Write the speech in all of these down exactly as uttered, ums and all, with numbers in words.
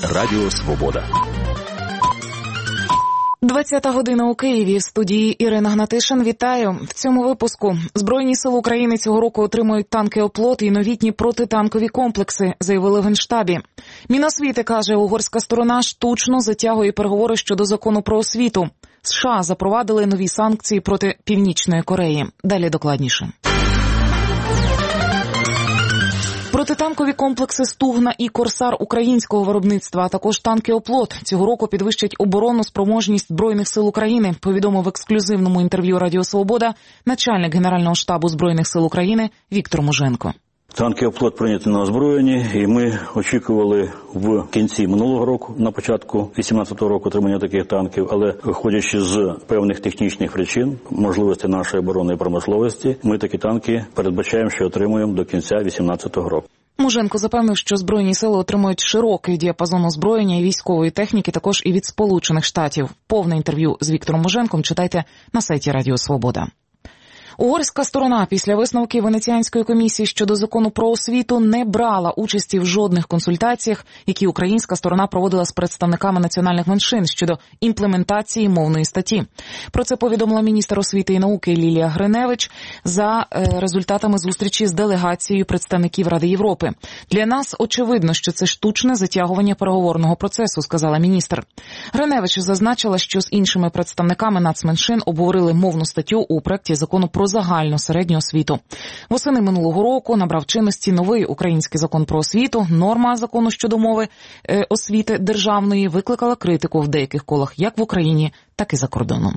Радіо Свобода. двадцята година у Києві. В студії Ірина Гнатишин. Вітаю. В цьому випуску. Збройні сили України цього року отримують танки «Оплот» і новітні протитанкові комплекси, заявили в Генштабі. Міносвіти, каже, угорська сторона штучно затягує переговори щодо закону про освіту. США запровадили нові санкції проти Північної Кореї. Далі докладніше. Протитанкові комплекси «Стугна» і «Корсар» українського виробництва, а також танки «Оплот» цього року підвищать оборонну спроможність Збройних сил України, повідомив в ексклюзивному інтерв'ю Радіо Свобода начальник Генерального штабу Збройних сил України Віктор Муженко. Танки «Оплот» прийняті на озброєнні, і ми очікували в кінці минулого року, на початку вісімнадцятого року отримання таких танків, але виходячи з певних технічних причин, можливості нашої оборонної промисловості, ми такі танки передбачаємо, що отримуємо до кінця вісімнадцятого року. Муженко запевнив, що Збройні сили отримують широкий діапазон озброєння і військової техніки, також і від Сполучених Штатів. Повне інтерв'ю з Віктором Муженком читайте на сайті Радіо Свобода. Угорська сторона після висновків Венеціанської комісії щодо закону про освіту не брала участі в жодних консультаціях, які українська сторона проводила з представниками національних меншин щодо імплементації мовної статті. Про це повідомила міністр освіти і науки Лілія Гриневич за е, результатами зустрічі з делегацією представників Ради Європи. Для нас очевидно, що це штучне затягування переговорного процесу, сказала міністр. Гриневич зазначила, що з іншими представниками нацменшин обговорили мовну статтю у проекті закону про загальну середню освіту. Восени минулого року набрав чинності новий український закон про освіту. Норма закону щодо мови е, освіти державної викликала критику в деяких колах як в Україні, так і за кордоном.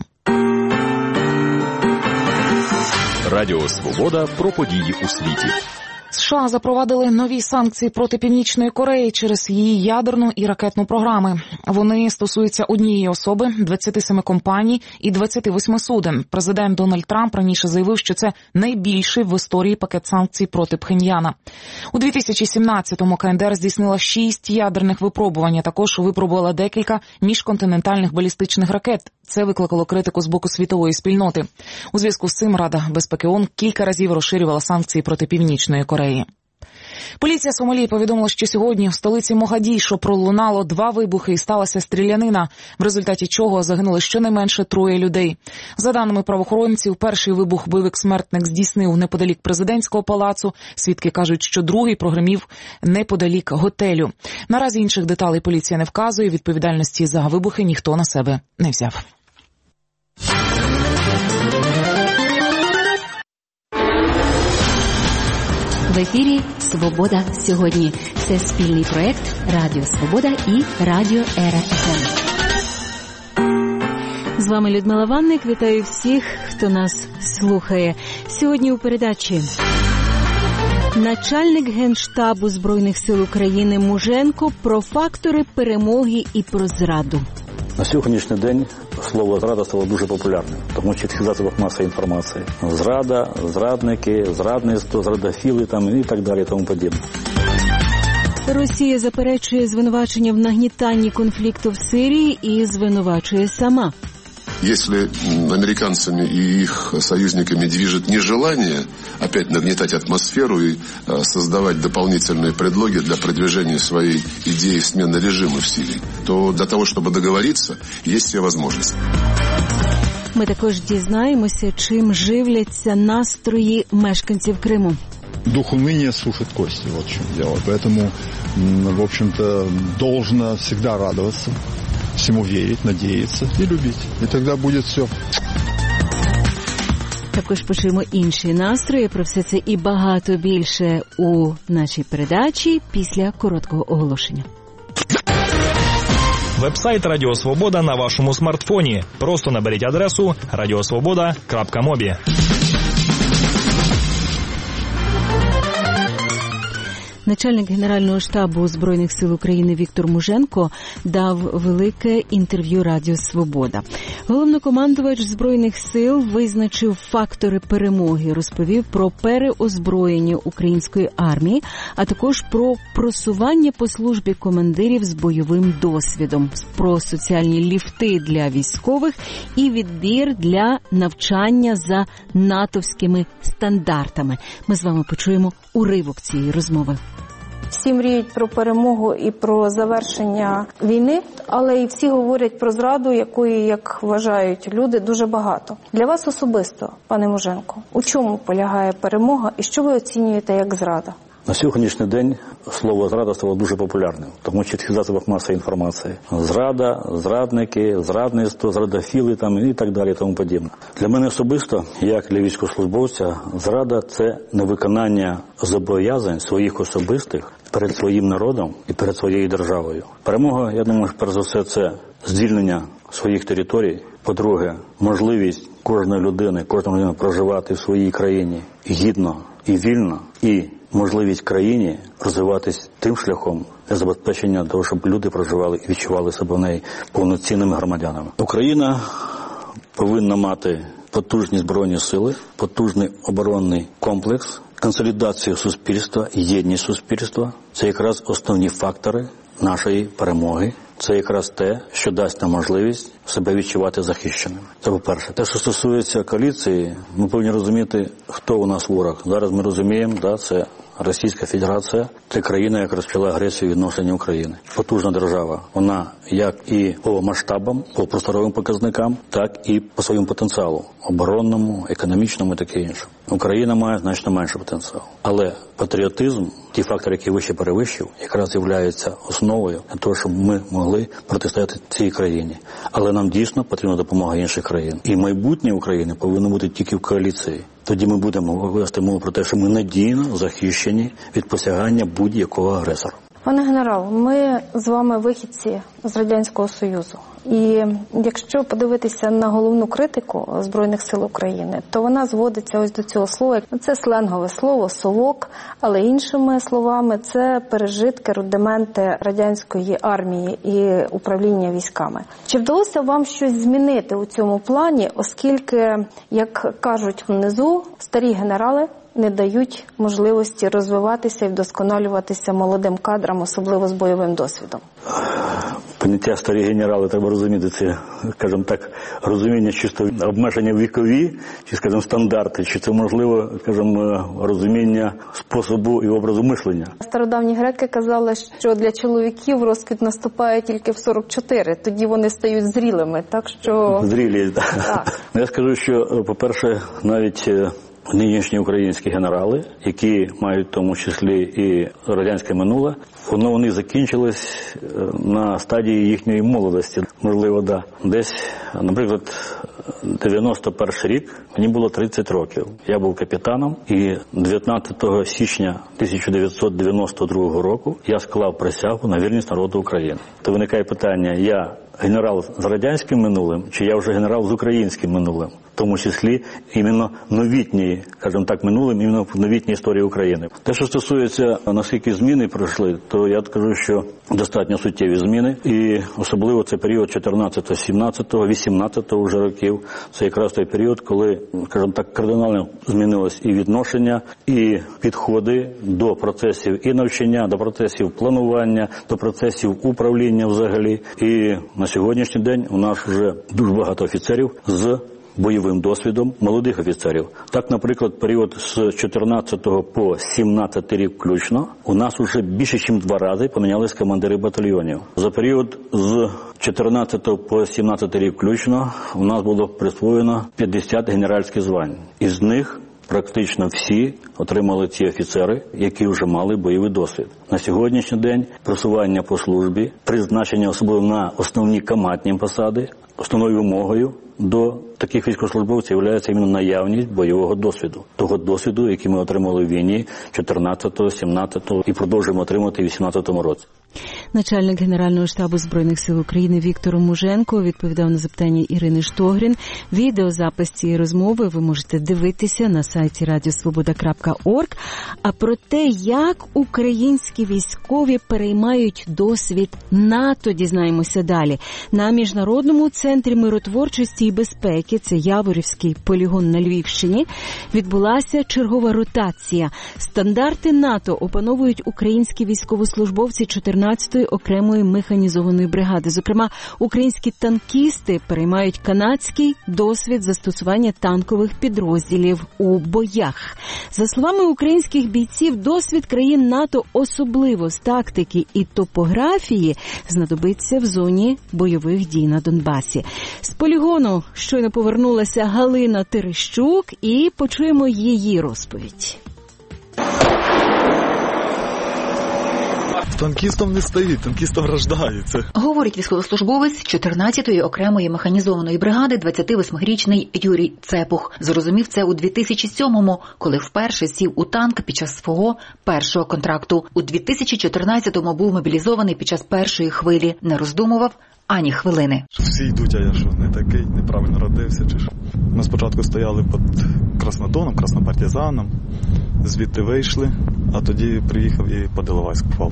Радіо Свобода про події у світі. США запровадили нові санкції проти Північної Кореї через її ядерну і ракетну програми. Вони стосуються однієї особи, двадцяти семи компаній і двадцяти восьми суден. Президент Дональд Трамп раніше заявив, що це найбільший в історії пакет санкцій проти Пхеньяна. У дві тисячі сімнадцятому КНДР здійснила шість ядерних випробувань, а також випробувала декілька міжконтинентальних балістичних ракет. Це викликало критику з боку світової спільноти. У зв'язку з цим Рада безпеки ООН кілька разів розширювала санкції проти Північної Кореї. Поліція Сомалії повідомила, що сьогодні в столиці Могадішо пролунало два вибухи і сталася стрілянина, в результаті чого загинули щонайменше троє людей. За даними правоохоронців, перший вибух бойовик-смертник здійснив неподалік президентського палацу. Свідки кажуть, що другий прогримів неподалік готелю. Наразі інших деталей поліція не вказує, відповідальності за вибухи ніхто на себе не взяв. В ефірі «Свобода сьогодні». Це спільний проєкт Радіо Свобода і Радіо Ера еф ем. З вами Людмила Ванник. Вітаю всіх, хто нас слухає. Сьогодні у передачі начальник Генштабу Збройних сил України Муженко про фактори перемоги і про зраду. На сьогоднішній день слово «зрада» стало дуже популярним, тому що всіх засобах масової інформації. Зрада, зрадники, зрадництво, зрадофіли там, і так далі, і тому подібне. Росія заперечує звинувачення в нагнітанні конфлікту в Сирії і звинувачує сама. Если американцами и их союзниками движет нежелание опять нагнетать атмосферу и э, создавать дополнительные предлоги для продвижения своей идеи смены режима в Сирии, то для того, чтобы договориться, есть все возможности. Ми також дізнаємося, чим живляться настрої мешканців Криму. Дух уныния сушит кости, вот в чем дело. Поэтому, в общем-то, должно всегда радоваться, всему верить, надеяться и любить. И тогда будет все. Також почуємо інші настрої. Про все це і багато більше у нашій передачі після короткого оголошення. Веб-сайт Радіо Свобода на вашому смартфоні. Просто наберіть адресу радіосвобода крапка мобі. Начальник Генерального штабу Збройних сил України Віктор Муженко дав велике інтерв'ю Радіо Свобода. Головнокомандувач Збройних сил визначив фактори перемоги, розповів про переозброєння української армії, а також про просування по службі командирів з бойовим досвідом, про соціальні ліфти для військових і відбір для навчання за натовськими стандартами. Ми з вами почуємо уривок цієї розмови. Всі мріють про перемогу і про завершення війни, але і всі говорять про зраду, якої, як вважають люди, дуже багато. Для вас особисто, пане Муженко, у чому полягає перемога і що ви оцінюєте як зрада? На сьогоднішній день слово «зрада» стало дуже популярним, тому що в засобах масової інформації. Зрада, зрадники, зрадництво, зрадофіли там, і так далі, і тому подібне. Для мене особисто, як для військовослужбовця, зрада – це невиконання зобов'язань своїх особистих перед своїм народом і перед своєю державою. Перемога, я думаю, перш за все, це звільнення своїх територій. По-друге, можливість кожної людини, кожної людини проживати в своїй країні гідно і вільно, і можливість країні розвиватись тим шляхом для забезпечення того, щоб люди проживали і відчували себе в неї повноцінними громадянами. Україна повинна мати потужні збройні сили, потужний оборонний комплекс, консолідацію суспільства, єдність суспільства. Це якраз основні фактори нашої перемоги. Це якраз те, що дасть нам можливість себе відчувати захищеним. Це по-перше. Те, що стосується коаліції, ми повинні розуміти, хто у нас ворог. Зараз ми розуміємо, да, це Російська Федерація, це країна, яка розпочала агресію відношення України. Потужна держава. Вона як і по масштабам, по просторовим показникам, так і по своєму потенціалу. Оборонному, економічному і таке інше. Україна має значно менший потенціал. Але патріотизм, ті фактори, які вище перевищив, якраз з'являються основою для того, щоб ми могли протистояти цій країні. Але нам дійсно потрібна допомога інших країн. І майбутнє України повинно бути тільки в коаліції. Тоді ми будемо вести мову про те, що ми надійно захищені від посягання будь-якого агресора. Пане генерал, ми з вами вихідці з Радянського Союзу. І якщо подивитися на головну критику Збройних сил України, то вона зводиться ось до цього слова. Це сленгове слово «совок», але іншими словами це пережитки, рудименти радянської армії і управління військами. Чи вдалося вам щось змінити у цьому плані, оскільки, як кажуть внизу, старі генерали не дають можливості розвиватися і вдосконалюватися молодим кадрам, особливо з бойовим досвідом? Поняття «старі генерали» треба розуміти, це, скажімо так, розуміння чисто обмеження вікові, чи, скажімо, стандарти, чи це, можливо, скажімо, розуміння способу і образу мислення. Стародавні греки казали, що для чоловіків розквіт наступає тільки в сорок чотири, тоді вони стають зрілими, так що... Зрілі, так. так. Я скажу, що, по-перше, навіть нинішні українські генерали, які мають в тому числі і радянське минуле, воно у них закінчилось на стадії їхньої молодості. Можливо, да. Десь, наприклад, дев'яносто перший рік, мені було тридцять років. Я був капітаном, і дев'ятнадцятого січня тисяча дев'ятсот дев'яносто другого року я склав присягу на вірність народу України. То виникає питання, я генерал з радянським минулим, чи я вже генерал з українським минулим? В тому числі іменно новітній, скажімо так, минулим, іменно в новітній історії України. Те, що стосується, наскільки зміни пройшли, то я скажу, що достатньо суттєві зміни. І особливо це період чотирнадцятого, сімнадцятого, вісімнадцятого вже років. Це якраз той період, коли, скажімо так, кардинально змінилось і відношення, і підходи до процесів і навчання, до процесів планування, до процесів управління взагалі. І на сьогоднішній день у нас вже дуже багато офіцерів з бойовим досвідом, молодих офіцерів. Так, наприклад, період з чотирнадцятого по сімнадцятий рік включно у нас вже більше, ніж два рази помінялись командири батальйонів. За період з чотирнадцятого по сімнадцятий рік включно у нас було присвоєно п'ятдесят генеральських звань. Із них практично всі отримали ці офіцери, які вже мали бойовий досвід. На сьогоднішній день просування по службі, призначення особливо на основні командні посади, основною вимогою до таких військовослужбовців є іменно наявність бойового досвіду. Того досвіду, який ми отримали в війні чотирнадцятого, сімнадцятого і продовжуємо отримати в вісімнадцятому році. Начальник Генерального штабу Збройних сил України Віктор Муженко відповідав на запитання Ірини Штогрін. Відеозапис цієї розмови ви можете дивитися на сайті радіо свобода крапка орг. А про те, як українські військові переймають досвід НАТО, дізнаємося далі. На Міжнародному центрі миротворчості і безпеки, це Яворівський полігон на Львівщині, відбулася чергова ротація. Стандарти НАТО опановують українські військовослужбовці чотирнадцятої шістнадцятої окремої механізованої бригади. Зокрема, українські танкісти переймають канадський досвід застосування танкових підрозділів у боях. За словами українських бійців, досвід країн НАТО, особливо з тактики і топографії, знадобиться в зоні бойових дій на Донбасі. З полігону щойно повернулася Галина Терещук і почуємо її розповідь. Танкістом не стоїть, танкістом рождається. Говорить військовослужбовець чотирнадцятої окремої механізованої бригади двадцятивосьмирічний Юрій Цепух. Зрозумів це у дві тисячі сьомому, коли вперше сів у танк під час свого першого контракту. У дві тисячі чотирнадцятому був мобілізований під час першої хвилі. Не роздумував ані хвилини. Всі йдуть, а я що, не такий, неправильно родився чи що. Ми спочатку стояли під Краснодоном, Краснопартизаном, звідти вийшли, а тоді приїхав і під Іловайськ попав.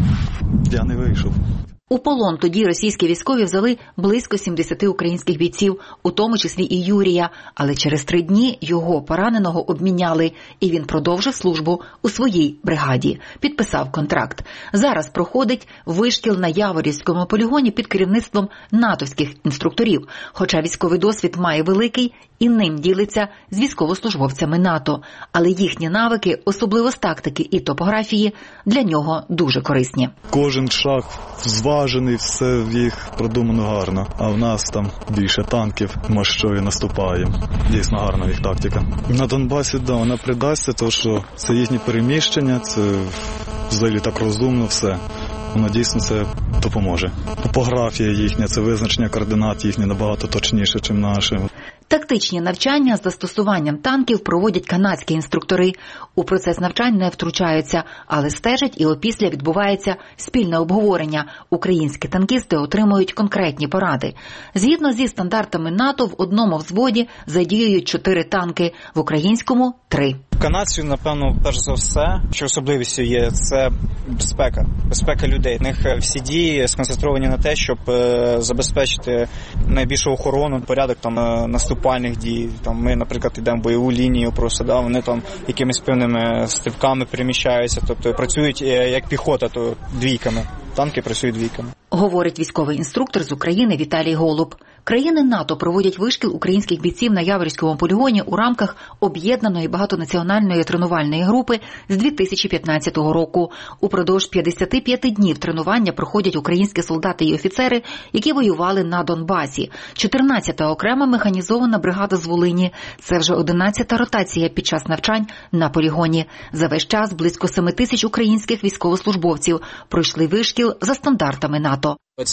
Я не вийшов. У полон тоді російські військові взяли близько сімдесят українських бійців, у тому числі і Юрія. Але через три дні його пораненого обміняли, і він продовжив службу у своїй бригаді. Підписав контракт. Зараз проходить вишкіл на Яворівському полігоні під керівництвом натовських інструкторів. Хоча військовий досвід має великий, і ним ділиться з військовослужбовцями НАТО. Але їхні навики, особливо з тактики і топографії, для нього дуже корисні. Кожен шаг зважений, все в їх продумано гарно. А в нас там більше танків, ми що і наступаємо. Дійсно гарна їх тактика. На Донбасі, да, вона придасться, тому що це їхні переміщення, це взагалі так розумно все. Воно дійсно це допоможе. Топографія їхня, це визначення координат їхні набагато точніше, ніж наші. Тактичні навчання з застосуванням танків проводять канадські інструктори. У процес навчань не втручаються, але стежать і опісля відбувається спільне обговорення. Українські танкісти отримують конкретні поради. Згідно зі стандартами НАТО, в одному взводі задіюють чотири танки, в українському – три. Канадців, напевно, перш за все, що особливістю є, це безпека. Безпека людей. У них всі дії сконцентровані на те, щоб забезпечити найбільшу охорону, порядок там наступальних дій. Там ми, наприклад, йдемо в бойову лінію просто, да, вони там якимись певними стрибками переміщаються, тобто працюють як піхота, то двійками. Танки працюють двійками. Говорить військовий інструктор з України Віталій Голуб. Країни НАТО проводять вишкіл українських бійців на Яворівському полігоні у рамках об'єднаної багатонаціональної тренувальної групи з дві тисячі п'ятнадцятого року. Упродовж п'ятдесят п'ять днів тренування проходять українські солдати і офіцери, які воювали на Донбасі. чотирнадцята окрема механізована бригада з Волині. Це вже одинадцята ротація під час навчань на полігоні. За весь час близько семи тисяч українських військовослужбовців пройшли вишкіл за стандартами НАТО.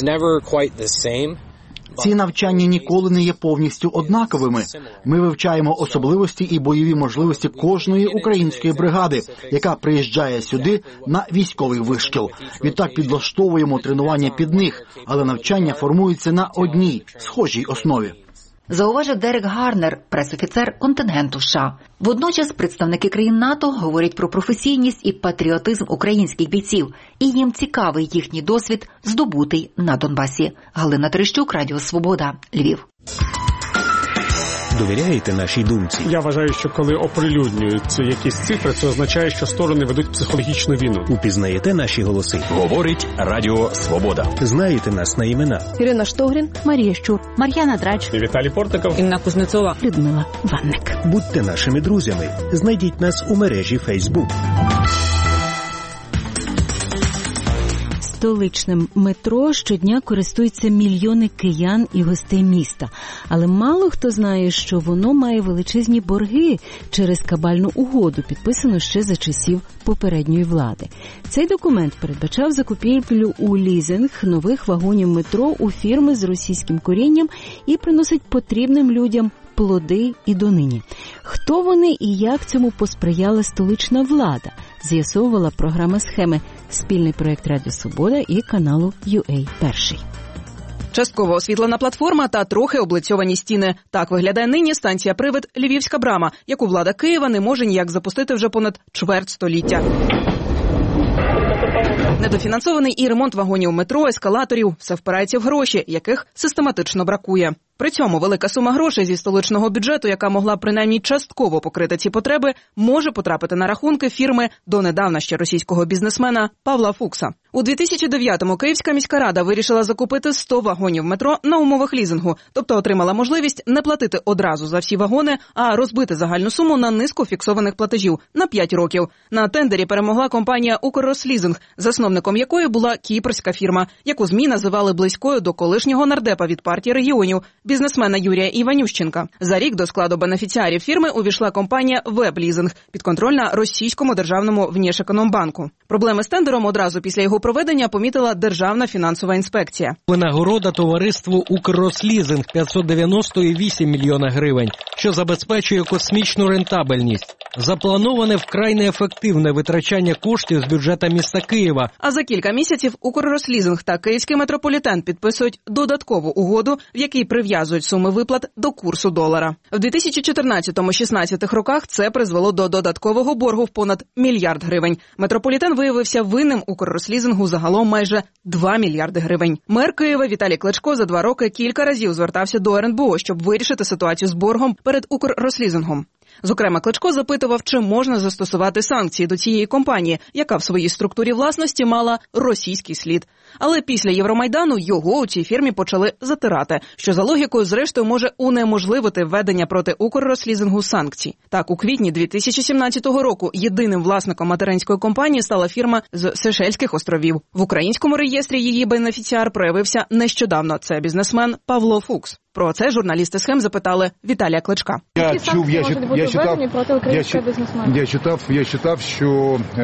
Ці навчання ніколи не є повністю однаковими. Ми вивчаємо особливості і бойові можливості кожної української бригади, яка приїжджає сюди на військовий вишкіл. Відтак підлаштовуємо тренування під них, але навчання формується на одній, схожій основі. Зауважив Дерек Гарнер, пресофіцер контингенту США. Водночас представники країн НАТО говорять про професійність і патріотизм українських бійців, і їм цікавий їхній досвід, здобутий на Донбасі. Галина Терещук, Радіо Свобода, Львів. Довіряєте нашій думці? Я вважаю, що коли оприлюднюють якісь цифри, це означає, що сторони ведуть психологічну війну. Упізнаєте наші голоси? Говорить Радіо Свобода. Знаєте нас на імена? Ірина Штогрін, Марія Щур, Мар'яна Драч, Віталій Портников, Інна Кузнецова, Людмила Ванник. Будьте нашими друзями. Знайдіть нас у мережі Facebook. Столичним метро щодня користуються мільйони киян і гостей міста. Але мало хто знає, що воно має величезні борги через кабальну угоду, підписану ще за часів попередньої влади. Цей документ передбачав закупівлю у лізинг нових вагонів метро у фірми з російським корінням і приносить потрібним людям плоди і донині. Хто вони і як цьому посприяла столична влада, з'ясовувала програма «Схеми», спільний проєкт Радіо Свобода і каналу ю ей Перший. Частково освітлена платформа та трохи облицьовані стіни. Так виглядає нині станція «Привид» Львівська брама, яку влада Києва не може ніяк запустити вже понад чверть століття. Недофінансований і ремонт вагонів метро, ескалаторів – все впирається в гроші, яких систематично бракує. При цьому велика сума грошей зі столичного бюджету, яка могла принаймні частково покрити ці потреби, може потрапити на рахунки фірми донедавна ще російського бізнесмена Павла Фукса. У дві тисячі дев'ятому Київська міська рада вирішила закупити сто вагонів метро на умовах лізингу, тобто отримала можливість не платити одразу за всі вагони, а розбити загальну суму на низку фіксованих платежів на п'ять років. На тендері перемогла компанія «Укррослізинг», засновником якої була кіпрська фірма, яку ЗМІ називали близькою до колишнього нардепа від партії регіонів, бізнесмена Юрія Іванющенка. За рік до складу бенефіціарів фірми увійшла компанія «Веблізинг», підконтрольна російському державному Внешекономбанку. Проблеми з тендером одразу після його проведення помітила Державна фінансова інспекція. Винагорода товариству «Укррослізинг» п'ятсот дев'яносто цілих вісім мільйона гривень, що забезпечує космічну рентабельність. Заплановане вкрай неефективне витрачання коштів з бюджету міста Києва. А за кілька місяців «Укррослізинг» та Київський метрополітен підписують додаткову угоду, в якій прив'язують суми виплат до курсу долара. В дві тисячі чотирнадцятому-шістнадцятому роках це призвело до додаткового боргу в понад мільярд гривень. Метрополітен виявився винним «Укррослізингу» загалом майже два мільярди гривень. Мер Києва Віталій Кличко за два роки кілька разів звертався до ер ен бе о, щоб вирішити ситуацію з боргом перед «Укррослізингом». Зокрема, Кличко запитував, чи можна застосувати санкції до цієї компанії, яка в своїй структурі власності мала російський слід. Але після Євромайдану його у цій фірмі почали затирати, що за логікою зрештою може унеможливити введення проти «Укррослізингу» санкцій. Так, у квітні дві тисячі сімнадцятого року єдиним власником материнської компанії стала фірма з Сейшельських островів. В українському реєстрі її бенефіціар проявився нещодавно. Це бізнесмен Павло Фукс. Про це журналісти «Схем» запитали Віталія Кличка. Я чув, я, я, читав, я, я, читав, я читав, що е,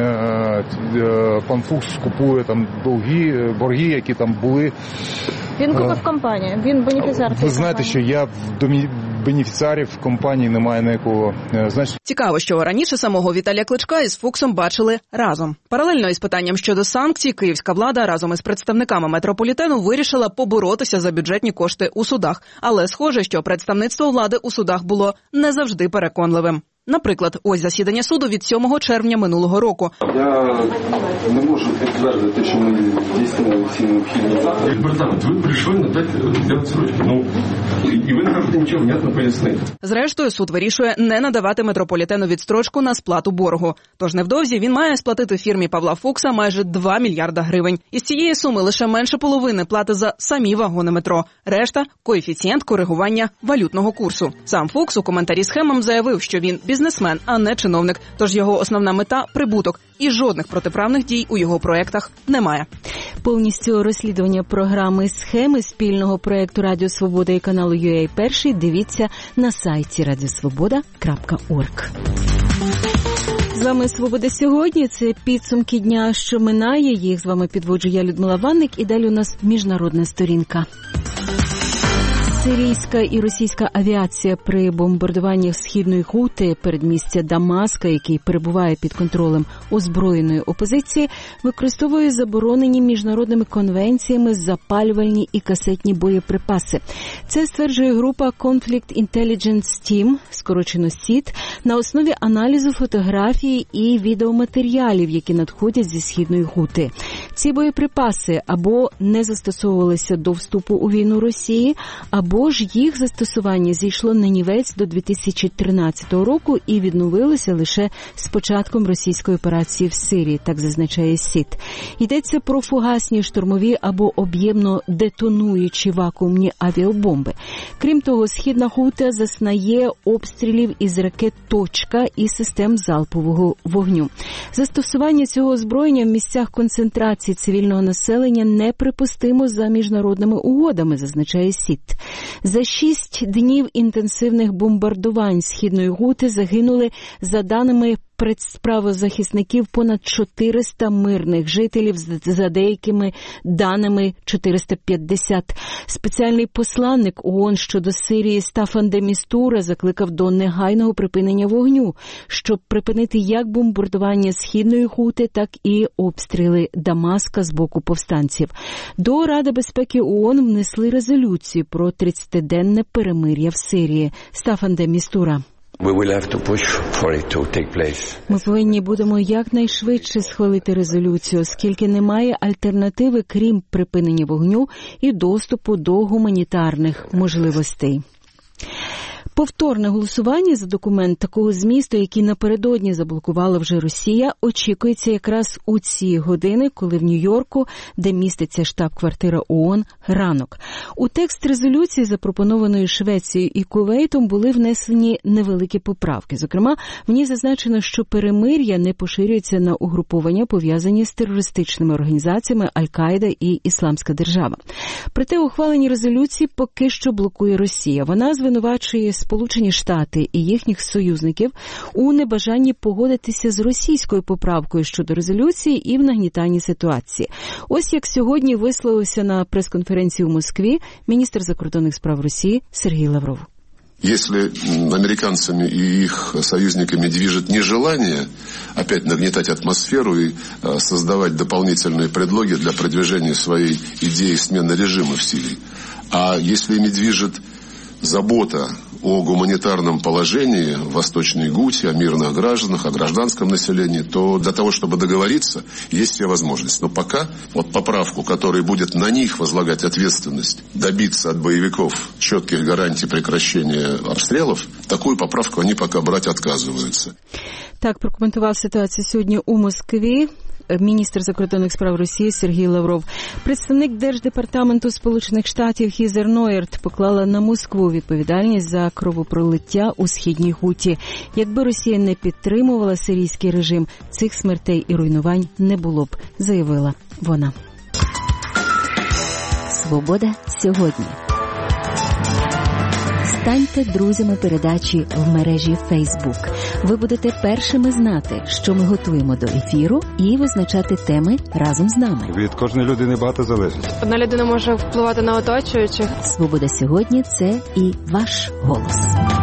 е, пан Фукс купує там долги, борги, які там були. Він купив компанію, він бенефіціар. Ви знаєте, що я в домі... бенефіціарів компанії немає ніякого. Значить... Цікаво, що раніше самого Віталія Кличка із Фуксом бачили разом. Паралельно із питанням щодо санкцій, київська влада разом із представниками метрополітену вирішила поборотися за бюджетні кошти у судах. Але схоже, що представництво влади у судах було не завжди переконливим. Наприклад, ось засідання суду від сьомого червня минулого року. Я не можу підтвердити, що ми здійснили всі необхідні заходи. Як департамент, ви прийшли надати відсрочку. Ну, і ви не можете нічого внятно пояснити. Зрештою, суд вирішує не надавати метрополітену відстрочку на сплату боргу. Тож невдовзі він має сплатити фірмі Павла Фукса майже два мільярда гривень. Із цієї суми лише менше половини плати за самі вагони метро. Решта – коефіцієнт коригування валютного курсу. Сам Фукс у коментарі «Схемам» заявив, що він бізнесмен, а не чиновник. Тож його основна мета – прибуток. І жодних протиправних дій у його проєктах немає. Повністю розслідування програми «Схеми» спільного проєкту Радіо Свобода і каналу ю ей Перший дивіться на сайті радіосвобода крапка орг. З вами «Свобода сьогодні». Це підсумки дня, що минає. Їх з вами підводжу я, Людмила Ванник. І далі у нас міжнародна сторінка. Сирійська і російська авіація при бомбардуваннях Східної Гути, передмістя Дамаска, який перебуває під контролем озброєної опозиції, використовує заборонені міжнародними конвенціями запалювальні і касетні боєприпаси. Це стверджує група Conflict Intelligence Team, скорочено СІТ, на основі аналізу фотографій і відеоматеріалів, які надходять зі Східної Гути. Ці боєприпаси або не застосовувалися до вступу у війну Росії, або Або ж їх застосування зійшло на нівець до дві тисячі тринадцятого року і відновилося лише з початком російської операції в Сирії, так зазначає СІТ. Йдеться про фугасні штурмові або об'ємно детонуючі вакуумні авіабомби. Крім того, Східна Гута зазнає обстрілів із ракет «Точка» і систем залпового вогню. Застосування цього озброєння в місцях концентрації цивільного населення неприпустимо за міжнародними угодами, зазначає СІТ. За шість днів інтенсивних бомбардувань Східної Гути загинули, за даними правозахисників, понад чотириста мирних жителів, за деякими даними чотириста п'ятдесят. Спеціальний посланник ООН щодо Сирії Стафан де Містура закликав до негайного припинення вогню, щоб припинити як бомбардування Східної Гути, так і обстріли Дамаска з боку повстанців. До Ради безпеки ООН внесли резолюцію про тридцятиденне перемир'я в Сирії. Стафан де Містура. Ми повинні будемо якнайшвидше схвалити резолюцію, оскільки немає альтернативи, крім припинення вогню і доступу до гуманітарних можливостей. Повторне голосування за документ такого змісту, який напередодні заблокувала вже Росія, очікується якраз у ці години, коли в Нью-Йорку, де міститься штаб-квартира ООН, ранок. У текст резолюції, запропонованої Швецією і Кувейтом, були внесені невеликі поправки. Зокрема, в ній зазначено, що перемир'я не поширюється на угруповання, пов'язані з терористичними організаціями Аль-Каїда і Ісламська держава. Проте ухвалені резолюції поки що блокує Росія. Вона звинувачує Сполучені Штати і їхніх союзників у небажанні погодитися з російською поправкою щодо резолюції і в нагнітанні ситуації. Ось як сьогодні висловився на прес-конференції у Москві міністр закордонних справ Росії Сергій Лавров. Если американцами и их союзниками движет нежелание опять нагнетать атмосферу и создавать дополнительные предлоги для продвижения своей идеи смены режима в Сирии, а если ими движет забота о гуманитарном положении в Восточной Гуте, о мирных гражданах, о гражданском населении, то для того, чтобы договориться, есть все возможности. Но пока вот поправку, которая будет на них возлагать ответственность, добиться от боевиков четких гарантий прекращения обстрелов, такую поправку они пока брать отказываются. Так прокоментував ситуацію сьогодні у Москві міністр закордонних справ Росії Сергій Лавров. Представник Держдепартаменту Сполучених Штатів Хізер Нойерт поклала на Москву відповідальність за кровопролиття у Східній Гуті. Якби Росія не підтримувала сирійський режим, цих смертей і руйнувань не було б, заявила вона. Свобода сьогодні. Станьте друзями передачі в мережі Facebook. Ви будете першими знати, що ми готуємо до ефіру, і визначати теми разом з нами. Від кожної людини багато залежить. Одна людина може впливати на оточуючих. Свобода сьогодні – це і ваш голос.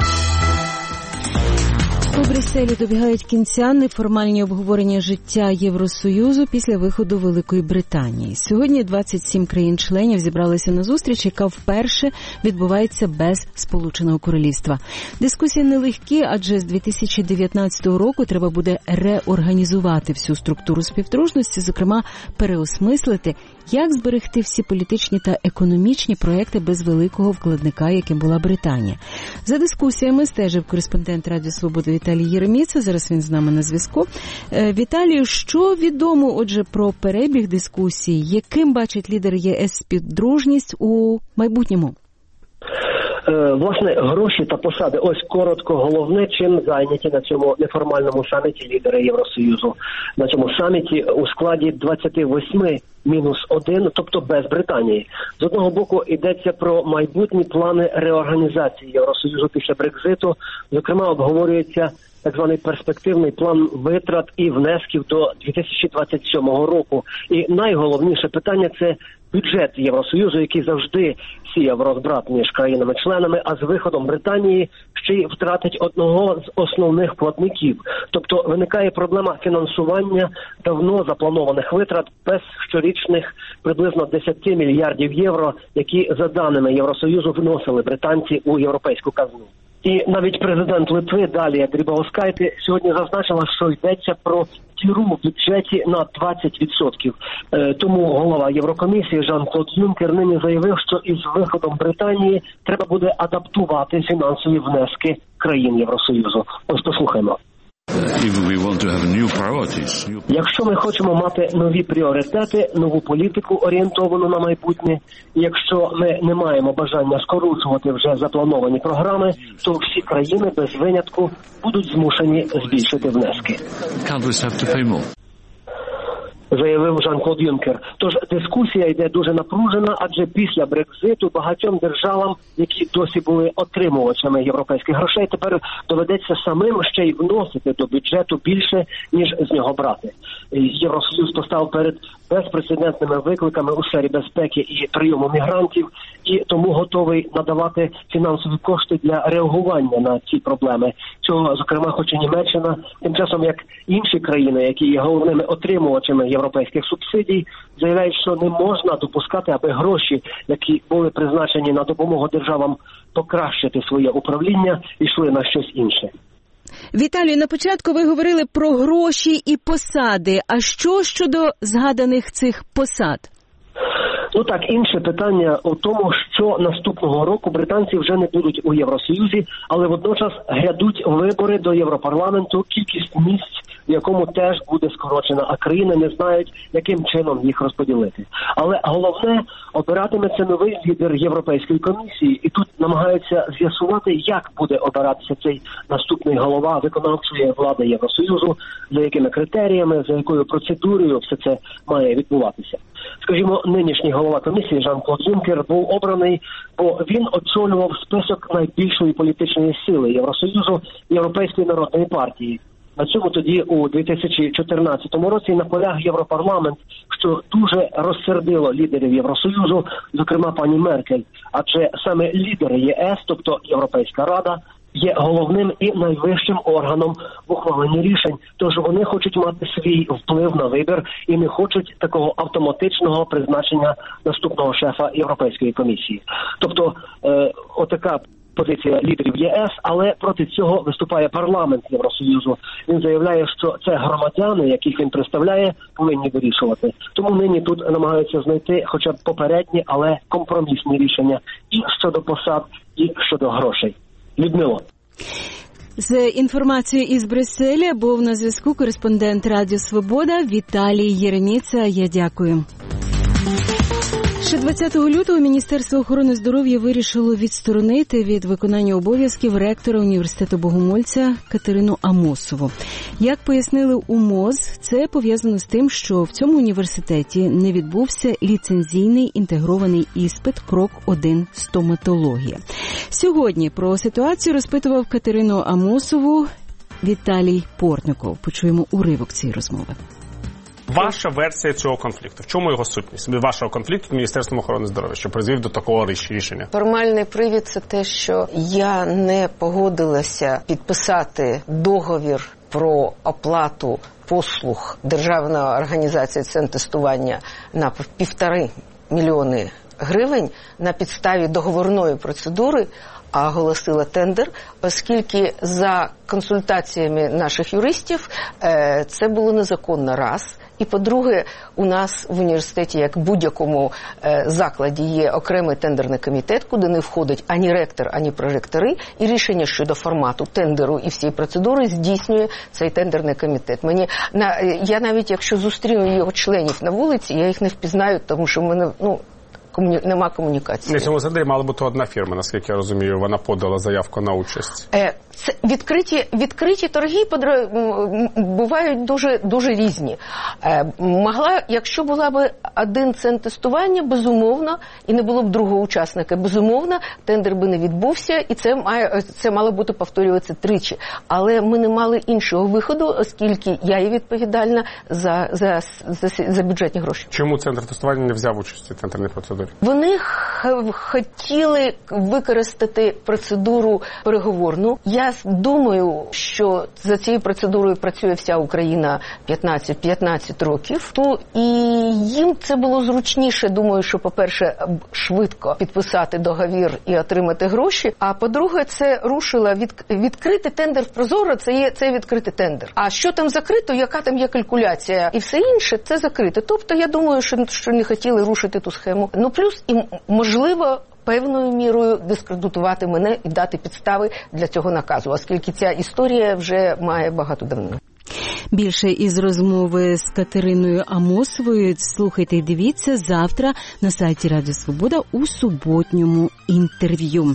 У Брюсселі добігають кінця неформальні обговорення життя Євросоюзу після виходу Великої Британії. Сьогодні двадцять сім країн-членів зібралися на зустріч, яка вперше відбувається без Сполученого Королівства. Дискусії нелегкі, адже з дві тисячі дев'ятнадцятого року треба буде реорганізувати всю структуру співдружності, зокрема переосмислити, як зберегти всі політичні та економічні проекти без великого вкладника, яким була Британія. За дискусіями стежив кореспондент Радіо Свобода Віталій Єреміца. Зараз він з нами на зв'язку. Віталію, що відомо, отже, про перебіг дискусій? Яким бачить лідер ЄС співдружність у майбутньому? Власне, гроші та посади. Ось коротко головне, чим зайняті на цьому неформальному саміті лідери Євросоюзу. На цьому саміті у складі двадцять вісім мінус один, тобто без Британії. З одного боку йдеться про майбутні плани реорганізації Євросоюзу після Брекзиту. Зокрема, обговорюється так званий перспективний план витрат і внесків до дві тисячі двадцять сьомого року. І найголовніше питання – це бюджет Євросоюзу, який завжди сіяв розбрат між країнами-членами, а з виходом Британії ще й втратить одного з основних платників. Тобто виникає проблема фінансування давно запланованих витрат без щорічних приблизно десять мільярдів євро, які, за даними Євросоюзу, вносили британці у європейську казну. І навіть президент Литви Далія Грибаускайте сьогодні зазначила, що йдеться про діру в бюджеті на двадцять відсотків. Е, тому голова Єврокомісії Жан-Клод Юнкер нині заявив, що із виходом Британії треба буде адаптувати фінансові внески країн Євросоюзу. Ось послухаймо. Якщо ми хочемо мати нові пріоритети, нову політику, орієнтовану на майбутнє, і якщо ми не маємо бажання скорочувати вже заплановані програми, то всі країни без винятку будуть змушені збільшити внески. Заявив Жан-Клод Юнкер. Тож дискусія йде дуже напружена, адже після Брекзиту багатьом державам, які досі були отримувачами європейських грошей, тепер доведеться самим ще й вносити до бюджету більше, ніж з нього брати. Євросоюз постав перед безпрецедентними викликами у сфері безпеки і прийому мігрантів, і тому готовий надавати фінансові кошти для реагування на ці проблеми. Цього, зокрема, хоче Німеччина, тим часом як інші країни, які є головними отримувачами європейських субсидій, заявляють, що не можна допускати, аби гроші, які були призначені на допомогу державам покращити своє управління, йшли на щось інше. Віталій, на початку ви говорили про гроші і посади. А що щодо згаданих цих посад? Ну так, інше питання у тому, що наступного року британці вже не будуть у Євросоюзі, але водночас грядуть вибори до Європарламенту, кількість місць, в якому теж буде скорочена, а країни не знають, яким чином їх розподілити. Але головне, обиратиметься новий лідер Європейської комісії, і тут намагаються з'ясувати, як буде обиратися цей наступний голова виконавчої влади Євросоюзу, за якими критеріями, за якою процедурою все це має відбуватися. Скажімо, нинішній голова комісії Жан-Клод Юнкер був обраний, бо він очолював список найбільшої політичної сили Євросоюзу Європейської народної партії. На цьому тоді у дві тисячі чотирнадцятому році наполяг Європарламент, що дуже розсердило лідерів Євросоюзу, зокрема пані Меркель. Адже саме лідери ЄС, тобто Європейська Рада, є головним і найвищим органом в ухваленні рішень. Тож вони хочуть мати свій вплив на вибір і не хочуть такого автоматичного призначення наступного шефа Європейської комісії. Тобто, е, отака позиція лідерів ЄС, але проти цього виступає парламент Євросоюзу. Він заявляє, що це громадяни, яких він представляє, повинні вирішувати. Тому нині тут намагаються знайти хоча б попередні, але компромісні рішення і щодо посад, і щодо грошей. Людмило. З інформацією із Брюсселя був на зв'язку кореспондент Радіо Свобода Віталій Єреміца. Я дякую. Ще двадцятого лютого Міністерство охорони здоров'я вирішило відсторонити від виконання обов'язків ректора університету Богомольця Катерину Амосову. Як пояснили у МОЗ, це пов'язано з тим, що в цьому університеті не відбувся ліцензійний інтегрований іспит крок один стоматологія. Сьогодні про ситуацію розпитував Катерину Амосову Віталій Портников. Почуємо уривок цієї розмови. Ваша версія цього конфлікту? В чому його сутність? Вашого конфлікту з Міністерством охорони здоров'я, що призвів до такого рішення? Формальний привід – це те, що я не погодилася підписати договір про оплату послуг Державної організації цен тестування на півтори мільйони гривень на підставі договорної процедури, а оголосила тендер, оскільки за консультаціями наших юристів це було незаконно раз. І, по-друге, у нас в університеті, як в будь-якому е, закладі, є окремий тендерний комітет, куди не входить ані ректор, ані проректори, і рішення щодо формату тендеру і всієї процедури здійснює цей тендерний комітет. Мені, на, я навіть, якщо зустріну його членів на вулиці, я їх не впізнаю, тому що в мене, ну, Комуні... нема комунікації. На цьому заданні мала бути одна фірма, наскільки я розумію, вона подала заявку на участь. Е, це відкриті, відкриті торги подра... бувають дуже, дуже різні. Е, могла, якщо була б один центр тестування, безумовно, і не було б другого учасника, безумовно, тендер би не відбувся, і це, має, це мало бути повторюватися тричі. Але ми не мали іншого виходу, оскільки я є відповідальна за, за, за, за бюджетні гроші. Чому центр тестування не взяв участь у тендерній процедурі? Вони х- хотіли використати процедуру переговорну. Я думаю, що за цією процедурою працює вся Україна п'ятнадцять років. То і їм це було зручніше, думаю, що, по-перше, швидко підписати договір і отримати гроші, а по-друге, це рушило від, відкрити тендер в Прозоро, це є це відкритий тендер. А що там закрито, яка там є калькуляція і все інше, це закрите. Тобто, я думаю, що, що не хотіли рушити ту схему. Ну, плюс і, можливо, певною мірою дискредитувати мене і дати підстави для цього наказу, оскільки ця історія вже має багато давно. Більше із розмови з Катериною Амосовою слухайте і дивіться завтра на сайті Радіо Свобода у суботньому інтерв'ю.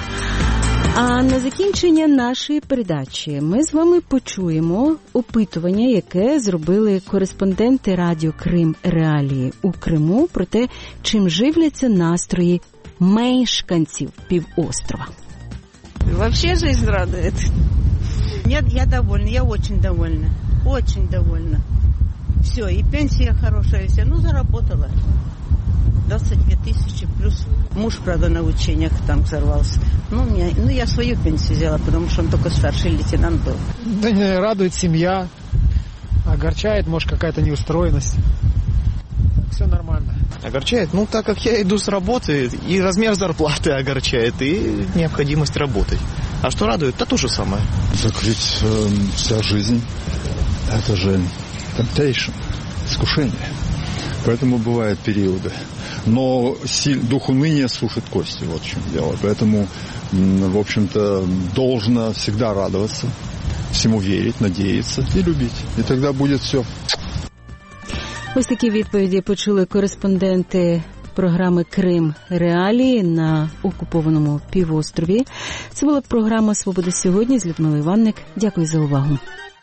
А на закінчення нашої передачі ми з вами почуємо опитування, яке зробили кореспонденти Радіо Крим Реалії у Криму про те, чим живляться настрої мешканців півострова. Вообще жизнь радует. Нет, я довольна, я очень довольна. Очень довольна. Все, и пенсия хорошая, все. Ну, заработала. двадцать две тысячи плюс. Муж, правда, на учениях там взорвался. Ну, меня, ну, я свою пенсию взяла, потому что он только старший лейтенант был. Да не, радует семья. Огорчает, может, какая-то неустроенность. Все нормально. Огорчает? Ну, так как я иду с работы, и размер зарплаты огорчает, и необходимость работать. А что радует? Да то же самое. Так ведь э, вся жизнь, это же temptation, искушение. Поэтому бывают периоды. Но дух уныния сушит кости, вот в чем дело. Поэтому, в общем-то, должно всегда радоваться, всему верить, надеяться и любить. И тогда будет все. Ось такі відповіді почули кореспонденти програми «Крим. Реалії» на окупованому півострові. Це була програма «Свобода сьогодні» з Людмилою Ванник. Дякую за увагу.